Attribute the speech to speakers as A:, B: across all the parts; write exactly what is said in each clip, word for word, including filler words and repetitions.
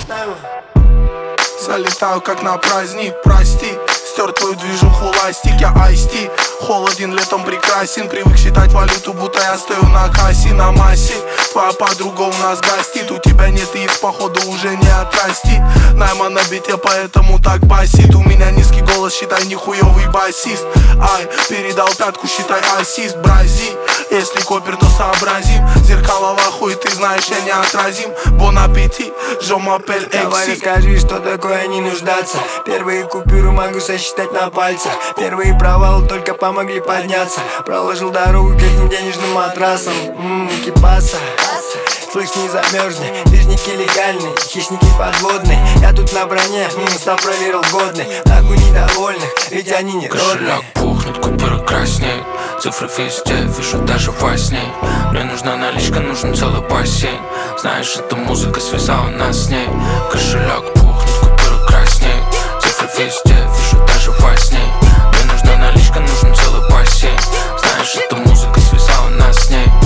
A: Залетаю как на праздник, прости. Стер твою движуху ластик, я айсти. Холоден, летом прекрасен. Привык считать валюту, будто я стою на кассе, на массе. Твоя подруга у нас гостит. У тебя нет их, походу уже не отрастит. Найма на бите, поэтому так басит. У меня низкий голос, считай, нихуёвый басист. Ай, передал пятку, считай, ассист. Брази, если копер, то сообразим. Зеркало в ахуе, ты знаешь, я неотразим. Бон аппетит, je m'appelle Экси.
B: Давай расскажи, что такое не нуждаться. Первые купюры могу сосчитать на пальцах. Первые провалы только помогли подняться. Проложил дорогу к этим денежным матрасам. Ммм, кипаса. Слышь, не замерзни, движники легальные, хищники подводные. Я тут на броне, ммм, став проверил годный. Нахуй недовольных, ведь они не родные.
C: Кошелек пухнет, купюры краснеют. Цифры везде, вижу даже во сне. Мне нужна наличка, нужен целый бассейн. Знаешь, эта музыка связала нас с ней. Кошелек пухнет, купюры краснеют. Цифры везде, вижу даже во сне. Мне нужна наличка, нужен целый бассейн. Знаешь, эта музыка связала нас с ней.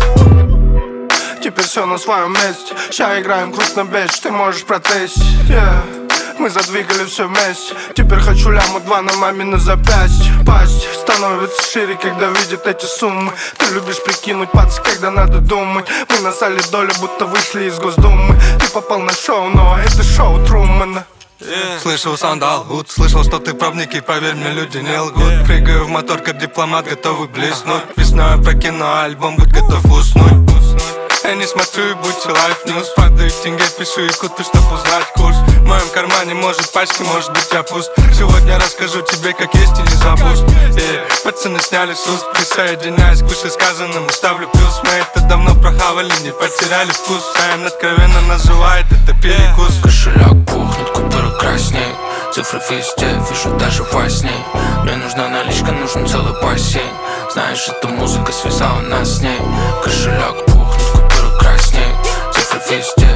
A: Теперь все на своем месте. Ща играем клуб на бэдж, ты можешь протестить, yeah. Мы задвигали все вместе. Теперь хочу ляму два на мамино запястье. Пасть становится шире, когда видит эти суммы. Ты любишь прикинуть пац, когда надо думать. Мы насали долю, будто вышли из Госдумы. Ты попал на шоу, но это шоу Трумана.
D: Yeah. Слышал, сандал, гуд. Слышал, что ты пробник, и поверь мне, люди не лгут. Yeah. Прыгаю в мотор, как дипломат, готовый блеснуть. Весной прокину альбом, будь готов уснуть. Я не смотрю и будьте лайф ньюс. Падаю в тенге, пишу и куту, чтоб узнать курс. В моем кармане может пачки, может быть я пуст. Сегодня расскажу тебе, как есть и не забудь. Yeah. Пацаны сняли с уст, присоединяюсь к вышесказанному, ставлю плюс. Мы это давно прохавали, не потеряли вкус. Шайн откровенно называет это перекус.
C: Кошелек пухнет, купюры краснеют. Цифры везде, вижу даже во сне. Мне нужна наличка, нужен целый бассейн. Знаешь, эта музыка связала нас с ней. Кошелек пухнет, купюры краснеют. Цифры везде,